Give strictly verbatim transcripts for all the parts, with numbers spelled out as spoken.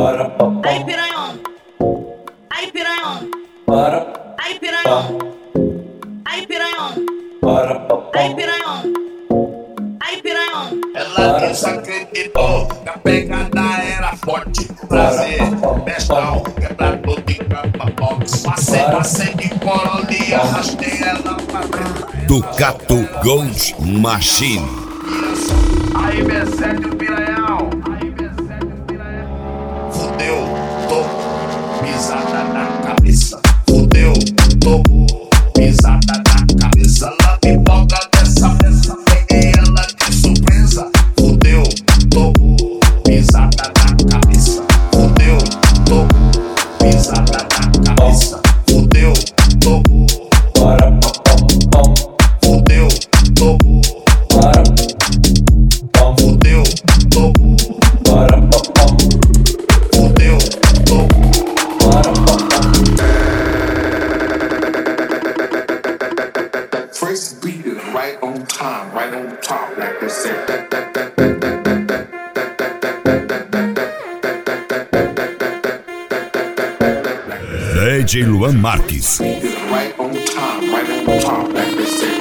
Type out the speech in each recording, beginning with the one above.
Aí piranhão, aí piranhão, aí piranhão, aí piranhão, aí piranhão, aí piranhão. Ela desacreditou que a pegada era forte. Prazer, bestão, quebrador de capa box. Passei, passei de corole e arrastei ela pra dentro. Ducato Gold Machine. Aí me sete o piranhão. Fudeu, tô pisada na cabeça. Fudeu, tô pisada na cabeça. Ela me boga dessa peça. Peguei ela de surpresa. Fudeu, tô pisada na cabeça. Fudeu, tô pisada na cabeça. Fudeu, tô Fudeu, tô Fudeu, tô Fudeu, tô First beat is right on time, right on top, like they say. D J Luan Marques. Beat is right on time, right on top, like they say.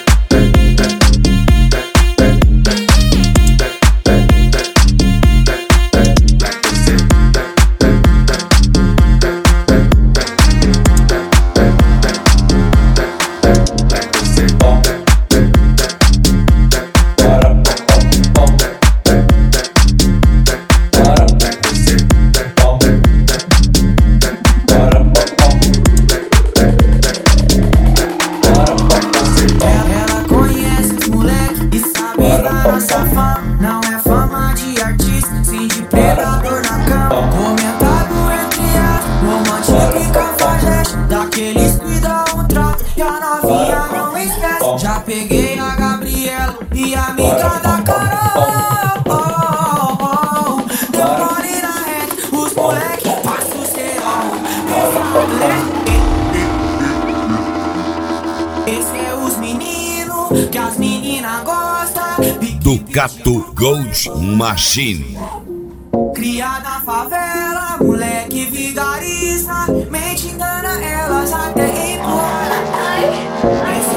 Nossa fama não é fama de artista, sim de predador na cama. Comentado entre as romântica e cafajeste, daqueles que dão um trato e a novinha não esquece. Já peguei a Gabriela e a amiga da Carol. Oh, oh, oh. Demore na reta, os moleque passam o serão. Esse é os meninos que as meninas gostam. Ducato Gold Machine. Criada na favela, moleque vigarista, mente engana elas até implora.